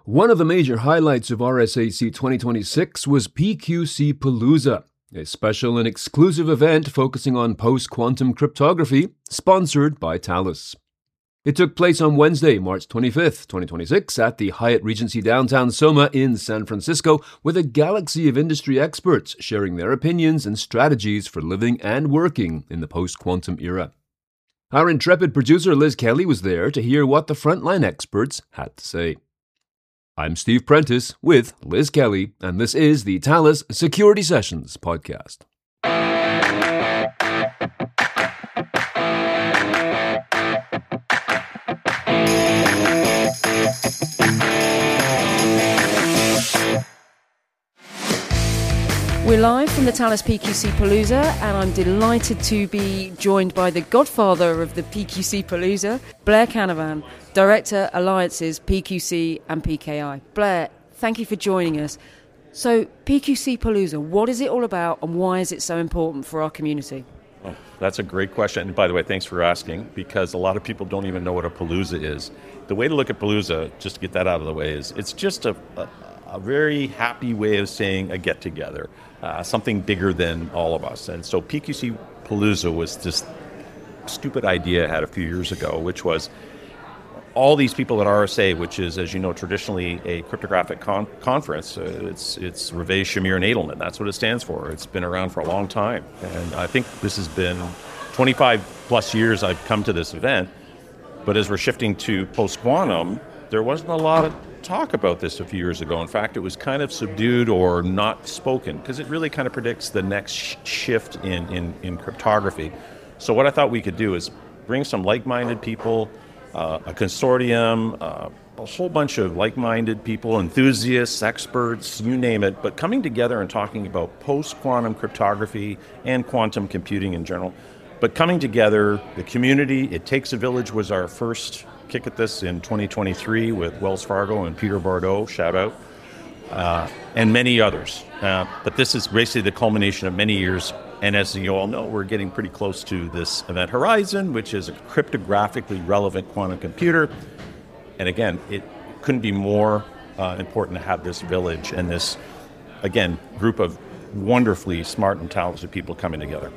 One of the major highlights of RSAC 2026 was PQC Palooza, a special and exclusive event focusing on post-quantum cryptography, sponsored by Thales. It took place on Wednesday, March 25th, 2026, at the Hyatt Regency Downtown Soma in San Francisco, with a galaxy of industry experts sharing their opinions and strategies for living and working in the post-quantum era. Our intrepid producer Liz Kelly was there to hear what the frontline experts had to say. I'm Steve Prentice with Liz Kelly, and this is the Thales Security Sessions podcast. We're live from the Thales PQC Palooza, and I'm delighted to be joined by the godfather of the PQC Palooza, Blair Canavan, Director Alliances, PQC and PKI. Blair, thank you for joining us. So, PQC Palooza, what is it all about and why is it so important for our community? Oh, that's a great question. And by the way, thanks for asking, because a lot of people don't even know what a Palooza is. The way to look at Palooza, just to get that out of the way, is it's just a very happy way of saying a get-together, something bigger than all of us. And so PQC Palooza was this stupid idea I had a few years ago, which was all these people at RSA, which is, as you know, traditionally a cryptographic conference. It's Reve, Shamir, and Edelman. That's what it stands for. It's been around for a long time. And I think this has been 25 plus years I've come to this event. But as we're shifting to post-quantum, there wasn't a lot of talk about this a few years ago. In fact, it was kind of subdued or not spoken because it really kind of predicts the next shift in cryptography. So what I thought we could do is bring some like-minded people, a consortium, a whole bunch of like-minded people, enthusiasts, experts, you name it, but coming together and talking about post-quantum cryptography and quantum computing in general. But coming together, the community, It Takes a Village was our first kick at this in 2023 with Wells Fargo and Peter Bordeaux, shout out, and many others. But this is basically the culmination of many years. And as you all know, we're getting pretty close to this event horizon, which is a cryptographically relevant quantum computer. And again, it couldn't be more important to have this village and this, again, group of wonderfully smart and talented people coming together.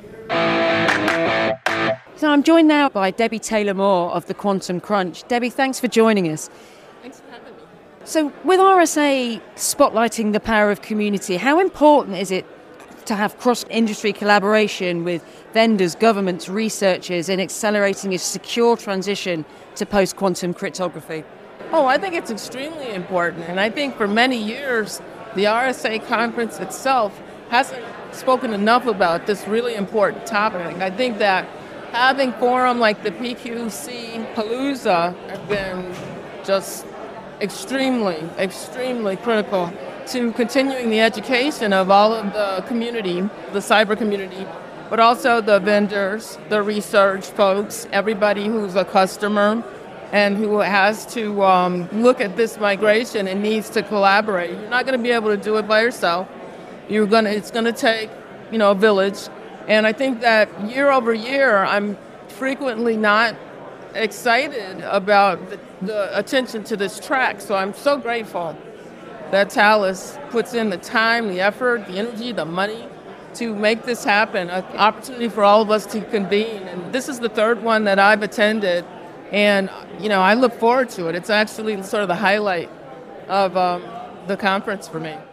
So I'm joined now by Debbie Taylor-Moore of the Quantum Crunch. Debbie, thanks for joining us. Thanks for having me. So with RSA spotlighting the power of community, how important is it to have cross-industry collaboration with vendors, governments, researchers in accelerating a secure transition to post-quantum cryptography? Oh, I think it's extremely important. And I think for many years, the RSA conference itself hasn't spoken enough about this really important topic. I think that having forum like the PQC Palooza have been just extremely critical to continuing the education of all of the community, the cyber community, but also the vendors, the research folks, everybody who's a customer and who has to look at this migration and needs to collaborate. You're not going to be able to do it by yourself. It's going to take, a village. And I think that year over year, I'm frequently not excited about the attention to this track. So I'm so grateful that Thales puts in the time, the effort, the energy, the money to make this happen, an opportunity for all of us to convene. And this is the third one that I've attended. And, I look forward to it. It's actually sort of the highlight of the conference for me.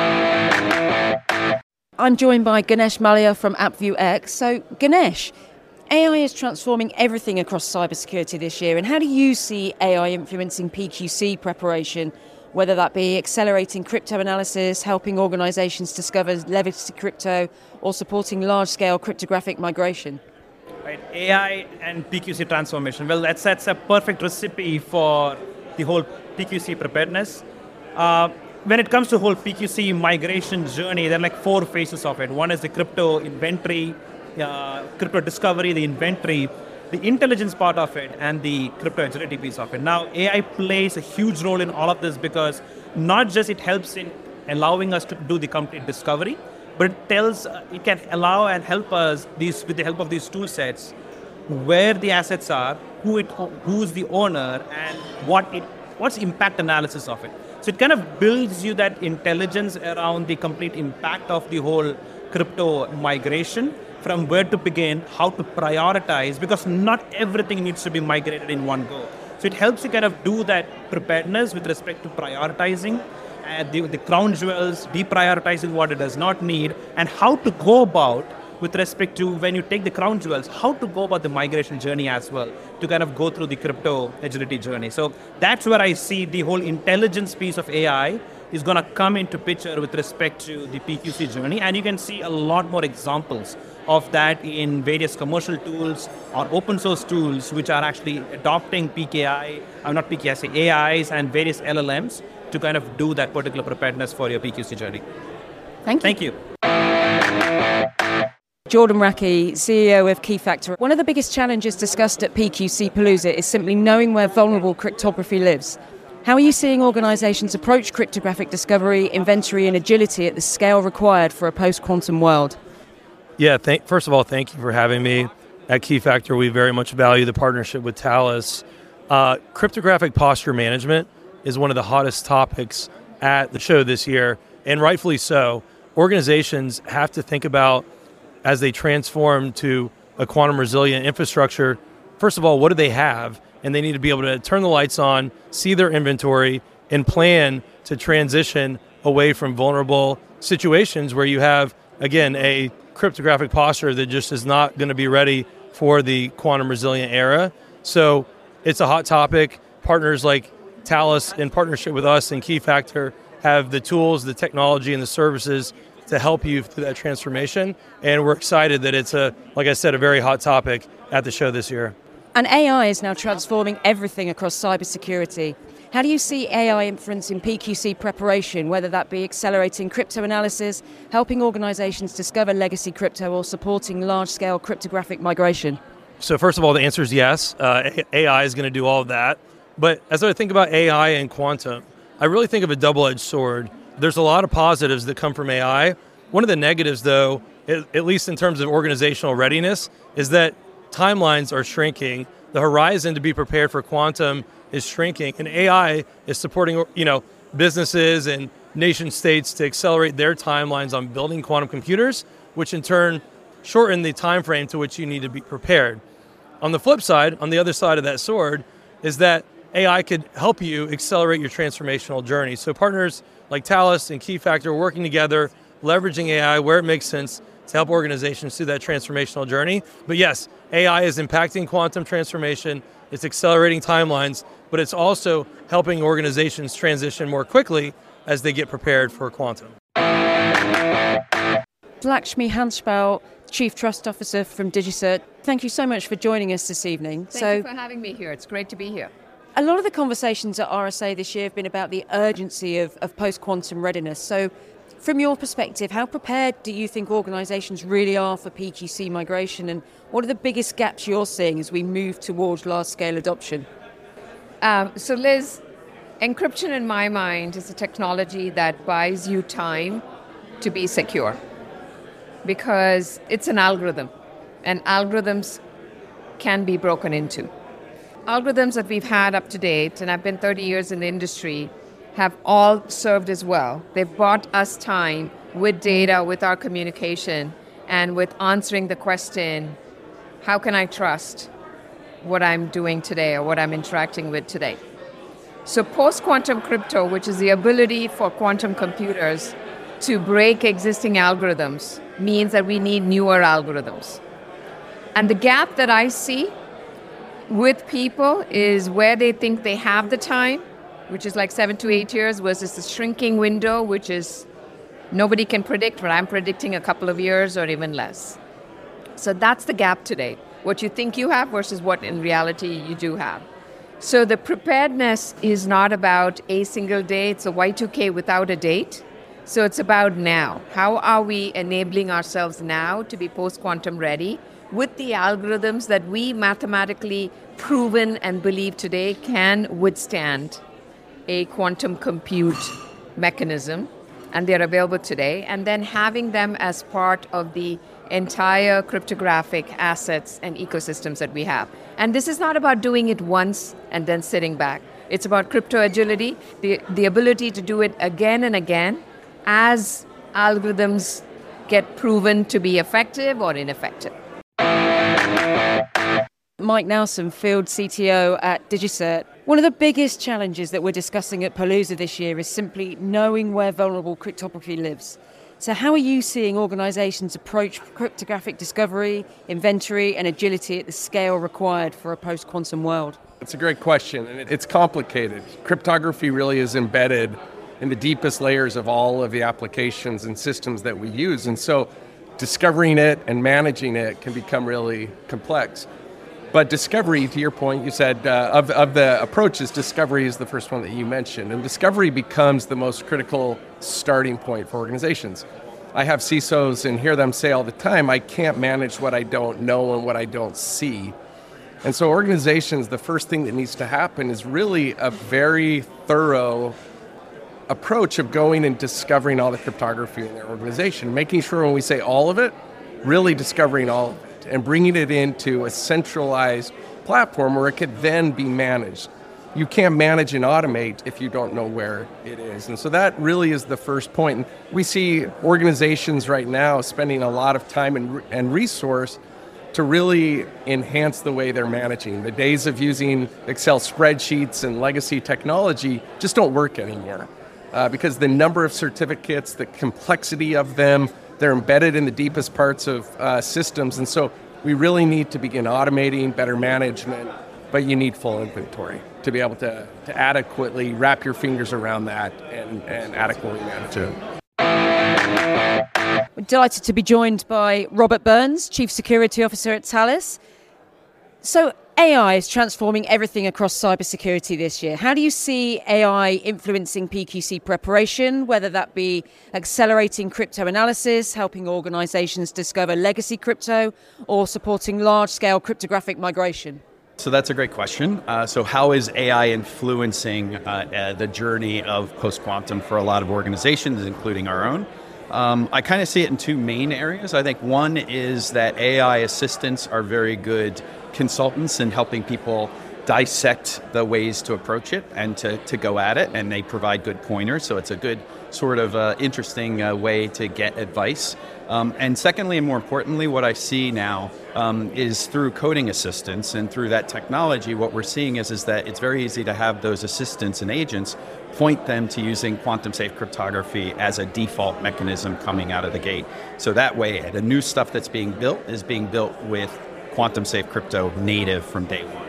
I'm joined by Ganesh Malia from AppViewX. So, Ganesh, AI is transforming everything across cybersecurity this year. And how do you see AI influencing PQC preparation, whether that be accelerating crypto analysis, helping organizations discover legacy crypto, or supporting large-scale cryptographic migration? Right, AI and PQC transformation. Well, that's a perfect recipe for the whole PQC preparedness. When it comes to the whole PQC migration journey, there are like four phases of it. One is the crypto inventory, crypto discovery, the inventory, the intelligence part of it, and the crypto agility piece of it. Now, AI plays a huge role in all of this because not just it helps in allowing us to do the complete discovery, but it can allow and help us with the help of these tool sets where the assets are, who's the owner, and what's impact analysis of it. So it kind of builds you that intelligence around the complete impact of the whole crypto migration, from where to begin, how to prioritize, because not everything needs to be migrated in one go. So it helps you kind of do that preparedness with respect to prioritizing the crown jewels, deprioritizing what it does not need, and how to go about with respect to when you take the crown jewels, how to go about the migration journey as well, to kind of go through the crypto agility journey. So that's where I see the whole intelligence piece of AI is going to come into picture with respect to the PQC journey. And you can see a lot more examples of that in various commercial tools or open source tools which are actually adopting AIs and various LLMs to kind of do that particular preparedness for your PQC journey. Thank you. Thank you. Jordan Rakey, CEO of Keyfactor. One of the biggest challenges discussed at PQC Palooza is simply knowing where vulnerable cryptography lives. How are you seeing organizations approach cryptographic discovery, inventory, and agility at the scale required for a post-quantum world? Yeah, first of all, thank you for having me. At Keyfactor, we very much value the partnership with Thales. Cryptographic posture management is one of the hottest topics at the show this year, and rightfully so. Organizations have to think about, as they transform to a quantum resilient infrastructure, first of all, what do they have? And they need to be able to turn the lights on, see their inventory, and plan to transition away from vulnerable situations where you have, again, a cryptographic posture that just is not going to be ready for the quantum resilient era. So it's a hot topic. Partners like Thales, in partnership with us and Keyfactor, have the tools, the technology, and the services to help you through that transformation. And we're excited that it's like I said, a very hot topic at the show this year. And AI is now transforming everything across cybersecurity. How do you see AI influencing PQC preparation, whether that be accelerating crypto analysis, helping organizations discover legacy crypto, or supporting large-scale cryptographic migration? So first of all, the answer is yes. AI is going to do all of that. But as I think about AI and quantum, I really think of a double-edged sword. There's a lot of positives that come from AI. One of the negatives, though, at least in terms of organizational readiness, is that timelines are shrinking. The horizon to be prepared for quantum is shrinking, and AI is supporting, businesses and nation states to accelerate their timelines on building quantum computers, which in turn shorten the time frame to which you need to be prepared. On the flip side, on the other side of that sword, is that AI could help you accelerate your transformational journey. So partners like Thales and Keyfactor are working together, leveraging AI where it makes sense to help organizations through that transformational journey. But yes, AI is impacting quantum transformation, it's accelerating timelines, but it's also helping organizations transition more quickly as they get prepared for quantum. Lakshmi Hanspal, Chief Trust Officer from DigiCert, thank you so much for joining us this evening. Thank you for having me here. It's great to be here. A lot of the conversations at RSA this year have been about the urgency of post-quantum readiness. So from your perspective, how prepared do you think organizations really are for PQC migration, and what are the biggest gaps you're seeing as we move towards large-scale adoption? So Liz, encryption in my mind is a technology that buys you time to be secure, because it's an algorithm, and algorithms can be broken into. Algorithms that we've had up to date, and I've been 30 years in the industry, have all served as well. They've bought us time with data, with our communication, and with answering the question, how can I trust what I'm doing today or what I'm interacting with today? So post-quantum crypto, which is the ability for quantum computers to break existing algorithms, means that we need newer algorithms. And the gap that I see with people is where they think they have the time, which is like 7 to 8 years, versus the shrinking window, which is nobody can predict, but I'm predicting a couple of years or even less. So that's the gap today, what you think you have versus what in reality you do have. So the preparedness is not about a single day, it's a Y2K without a date. So it's about now. How are we enabling ourselves now to be post-quantum ready with the algorithms that we mathematically proven and believe today can withstand a quantum compute mechanism, and they're available today, and then having them as part of the entire cryptographic assets and ecosystems that we have. And this is not about doing it once and then sitting back. It's about crypto agility, the ability to do it again and again as algorithms get proven to be effective or ineffective. Mike Nelson, Field CTO at DigiCert. One of the biggest challenges that we're discussing at Palooza this year is simply knowing where vulnerable cryptography lives. So how are you seeing organizations approach cryptographic discovery, inventory, and agility at the scale required for a post-quantum world? It's a great question, and it's complicated. Cryptography really is embedded in the deepest layers of all of the applications and systems that we use, and so discovering it and managing it can become really complex. But discovery, to your point, you said of the approaches, discovery is the first one that you mentioned. And discovery becomes the most critical starting point for organizations. I have CISOs and hear them say all the time, I can't manage what I don't know and what I don't see. And so organizations, the first thing that needs to happen is really a very thorough approach of going and discovering all the cryptography in their organization, making sure when we say all of it, really discovering all of it, and bringing it into a centralized platform where it could then be managed. You can't manage and automate if you don't know where it is. And so that really is the first point. And we see organizations right now spending a lot of time and resource to really enhance the way they're managing. The days of using Excel spreadsheets and legacy technology just don't work anymore because the number of certificates, the complexity of them, they're embedded in the deepest parts of systems, and so we really need to begin automating better management, but you need full inventory to be able to adequately wrap your fingers around that and adequately manage it. We're delighted to be joined by Robert Burns, Chief Security Officer at Thales. So AI is transforming everything across cybersecurity this year. How do you see AI influencing PQC preparation, whether that be accelerating crypto analysis, helping organizations discover legacy crypto, or supporting large-scale cryptographic migration? So that's a great question. So how is AI influencing the journey of post-quantum for a lot of organizations, including our own? I kind of see it in two main areas. I think one is that AI assistants are very good consultants in helping people dissect the ways to approach it and to go at it, and they provide good pointers, so it's a good sort of interesting way to get advice. And secondly, and more importantly, what I see now is through coding assistants and through that technology, what we're seeing is that it's very easy to have those assistants and agents point them to using quantum safe cryptography as a default mechanism coming out of the gate. So that way, the new stuff that's being built is being built with quantum safe crypto native from day one.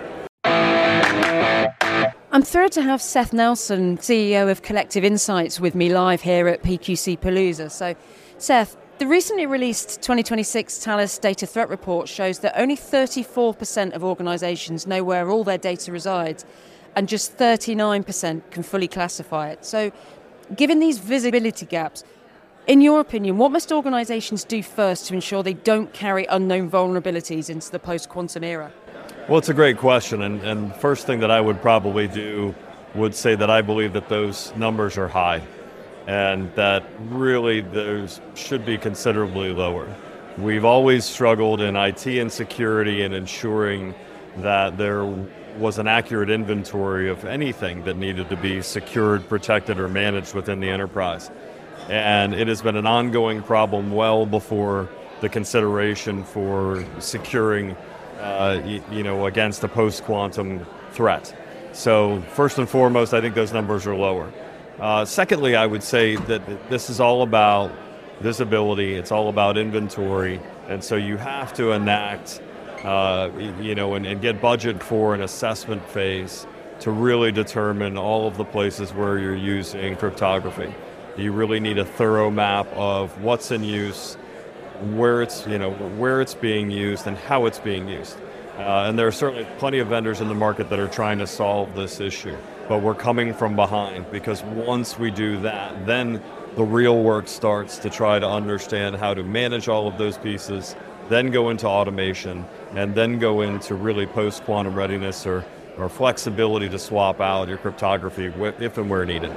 I'm thrilled to have Seth Nelson, CEO of Collective Insights, with me live here at PQC Palooza. So, Seth, the recently released 2026 Thales Data Threat Report shows that only 34% of organizations know where all their data resides, and just 39% can fully classify it. So, given these visibility gaps, in your opinion, what must organizations do first to ensure they don't carry unknown vulnerabilities into the post-quantum era? Well, it's a great question, and first thing that I would probably do would say that I believe that those numbers are high, and that really those should be considerably lower. We've always struggled in IT and security in ensuring that there was an accurate inventory of anything that needed to be secured, protected, or managed within the enterprise. And it has been an ongoing problem well before the consideration for securing against a post-quantum threat. So first and foremost, I think those numbers are lower. Secondly, I would say that this is all about visibility, it's all about inventory, and so you have to enact, and get budget for an assessment phase to really determine all of the places where you're using cryptography. You really need a thorough map of what's in use, where it's being used, and how it's being used. And there are certainly plenty of vendors in the market that are trying to solve this issue, but we're coming from behind, because once we do that, then the real work starts to try to understand how to manage all of those pieces, then go into automation, and then go into really post-quantum readiness or flexibility to swap out your cryptography if and where needed.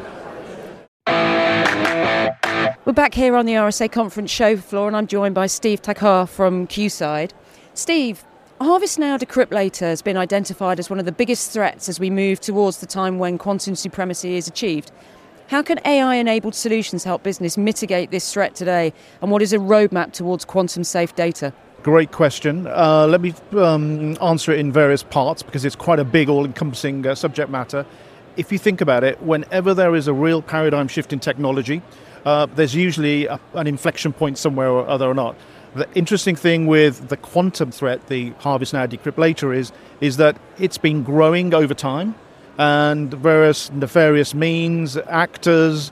We're back here on the RSA conference show floor, and I'm joined by Steve Takar from QSide. Steve, Harvest now, decrypt later has been identified as one of the biggest threats as we move towards the time when quantum supremacy is achieved. How can AI-enabled solutions help business mitigate this threat today, and what is a roadmap towards quantum-safe data? Great question. Let me answer it in various parts because it's quite a big, all-encompassing subject matter. If you think about it, whenever there is a real paradigm shift in technology, there's usually an inflection point somewhere or other or not. The interesting thing with the quantum threat, the Harvest Now, Decrypt Later, is that it's been growing over time, and various nefarious means, actors,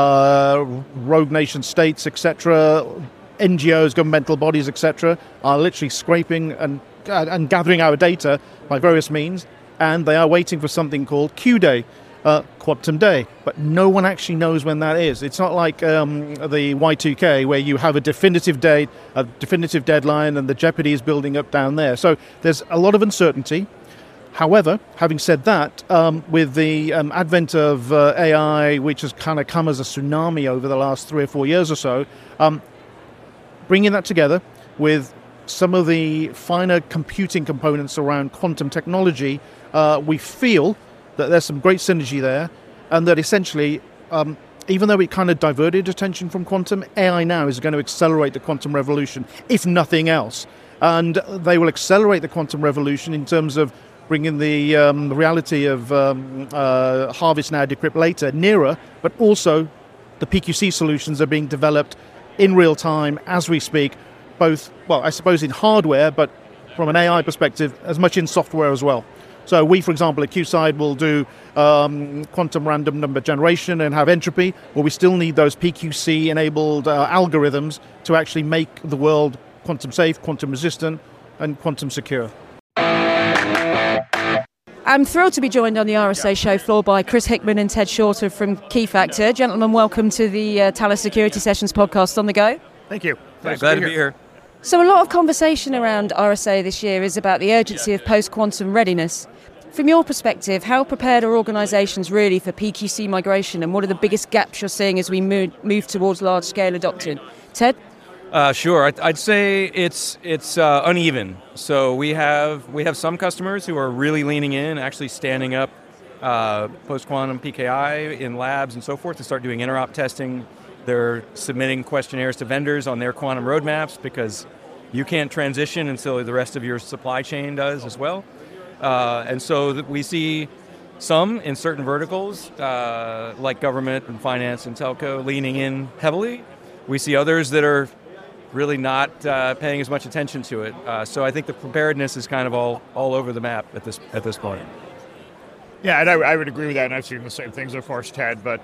rogue nation states, etc., NGOs, governmental bodies, etc., are literally scraping and gathering our data by various means, and they are waiting for something called Q-Day, Quantum Day. But no one actually knows when that is. It's not like the Y2K where you have a definitive date, a definitive deadline, and the jeopardy is building up down there. So there's a lot of uncertainty. However, having said that, with the advent of AI, which has kind of come as a tsunami over the last 3 or 4 years or so, bringing that together with some of the finer computing components around quantum technology, we feel that there's some great synergy there, and that essentially, even though it kind of diverted attention from quantum, AI now is going to accelerate the quantum revolution, if nothing else. And they will accelerate the quantum revolution in terms of bringing the reality of Harvest Now, Decrypt Later nearer, but also the PQC solutions are being developed in real time as we speak, both, well, I suppose in hardware, but from an AI perspective, as much in software as well. So we, for example, at QSide will do quantum random number generation and have entropy, but we still need those PQC-enabled algorithms to actually make the world quantum safe, quantum resistant, and quantum secure. I'm thrilled to be joined on the RSA show floor by Chris Hickman and Ted Shorter from Keyfactor. Gentlemen, welcome to the Thales Security Sessions podcast on the go. Thank you. Glad to be here. So a lot of conversation around RSA this year is about the urgency of post-quantum readiness. From your perspective, how prepared are organisations really for PQC migration, and what are the biggest gaps you're seeing as we move towards large-scale adoption? Ted? Sure. I'd say it's uneven. So we have some customers who are really leaning in, actually standing up post-quantum PKI in labs and so forth to start doing interop testing. They're submitting questionnaires to vendors on their quantum roadmaps because you can't transition until the rest of your supply chain does as well. And so we see some in certain verticals, like government and finance and telco, leaning in heavily. We see others that are really not paying as much attention to it. So I think the preparedness is kind of all over the map at this point. Yeah, and I would agree with that, and I've seen the same things, of course, Ted. But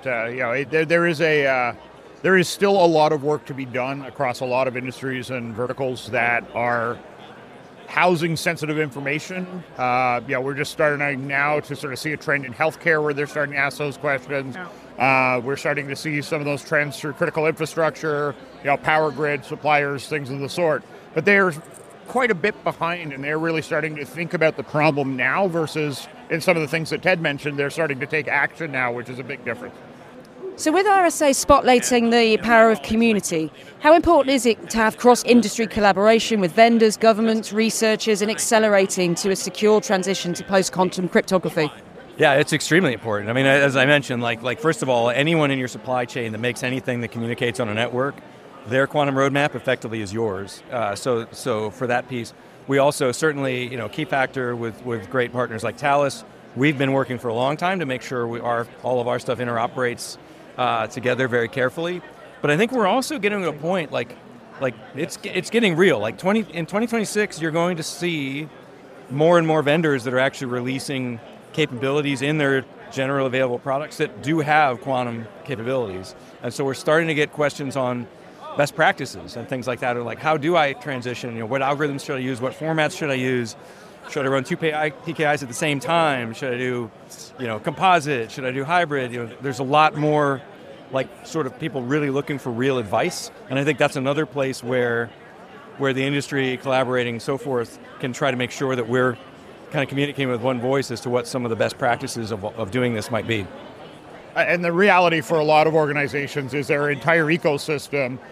there is still a lot of work to be done across a lot of industries and verticals that are housing sensitive information. We're just starting now to sort of see a trend in healthcare where they're starting to ask those questions. We're starting to see some of those trends through critical infrastructure, power grid suppliers, things of the sort. But they're quite a bit behind, and they're really starting to think about the problem now versus in some of the things that Ted mentioned, they're starting to take action now, which is a big difference. So with RSA spotlighting the power of community, how important is it to have cross-industry collaboration with vendors, governments, researchers, and accelerating to a secure transition to post-quantum cryptography? Yeah, it's extremely important. I mean, as I mentioned, like first of all, anyone in your supply chain that makes anything that communicates on a network, their quantum roadmap effectively is yours. So for that piece, we also certainly, Keyfactor with great partners like Thales, we've been working for a long time to make sure all of our stuff interoperates together very carefully. But I think we're also getting to a point like it's getting real. Like in 2026, you're going to see more and more vendors that are actually releasing capabilities in their general available products that do have quantum capabilities. And so we're starting to get questions on best practices and things like that. Or like, how do I transition? What algorithms should I use? What formats should I use? Should I run two PKIs at the same time? Should I do, composite? Should I do hybrid? There's a lot more, sort of people really looking for real advice. And I think that's another place where the industry collaborating and so forth can try to make sure that we're kind of communicating with one voice as to what some of the best practices of doing this might be. And the reality for a lot of organizations is their entire ecosystem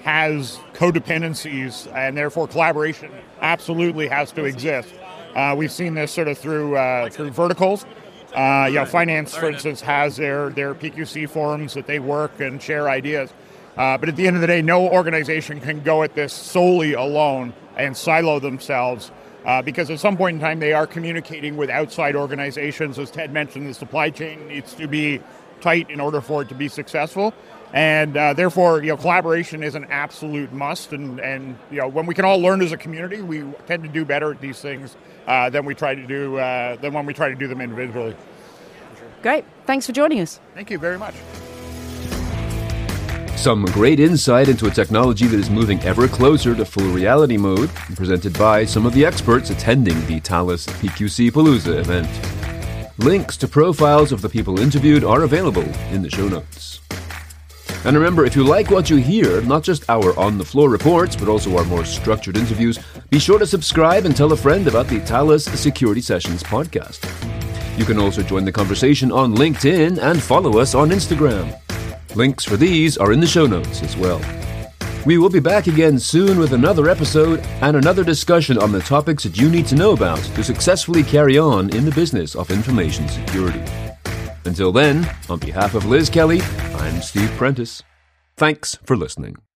has codependencies, and therefore collaboration absolutely has to exist. We've seen this sort of through verticals. Finance, for instance, has their PQC forums that they work and share ideas. But at the end of the day, no organization can go at this solely alone and silo themselves, because at some point in time they are communicating with outside organizations. As Ted mentioned, the supply chain needs to be tight in order for it to be successful. And therefore, collaboration is an absolute must. And when we can all learn as a community, we tend to do better at these things than when we try to do them individually. Great. Thanks for joining us. Thank you very much. Some great insight into a technology that is moving ever closer to full reality mode, presented by some of the experts attending the Thales PQC Palooza event. Links to profiles of the people interviewed are available in the show notes. And remember, if you like what you hear, not just our on-the-floor reports, but also our more structured interviews, be sure to subscribe and tell a friend about the Thales Security Sessions podcast. You can also join the conversation on LinkedIn and follow us on Instagram. Links for these are in the show notes as well. We will be back again soon with another episode and another discussion on the topics that you need to know about to successfully carry on in the business of information security. Until then, on behalf of Liz Kelly, I'm Steve Prentice. Thanks for listening.